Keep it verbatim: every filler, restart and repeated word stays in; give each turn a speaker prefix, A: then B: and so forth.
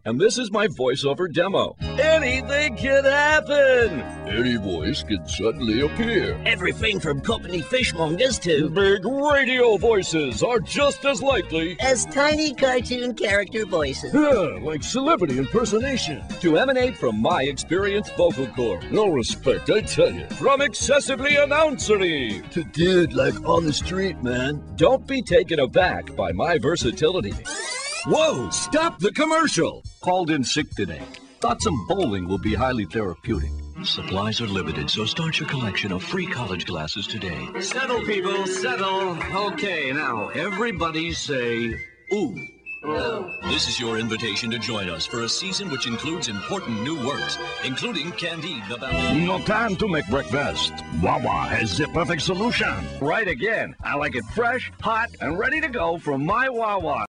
A: and this is my voiceover demo. Anything can happen!
B: Any voice can suddenly appear.
C: Everything from company fishmongers to
A: Big radio voices are just as likely
C: as tiny cartoon character voices.
A: uh, like celebrity impersonation to emanate from my experienced vocal cords.
B: No respect, I tell you.
A: From excessively announcery
B: To dude like on the street, man.
A: Don't be taken aback by my versatility.
D: Whoa, stop the commercial! Called in sick today. Thought some bowling will be highly therapeutic.
E: Supplies are limited, so start your collection of free college glasses today.
D: Settle, people, settle. Okay, now, everybody say, ooh.
E: This is your invitation to join us for a season which includes important new works, including Candide the Ballet.
D: No time to make breakfast. Wawa has the perfect solution.
A: right again. I like it fresh, hot, and ready to go from my Wawa.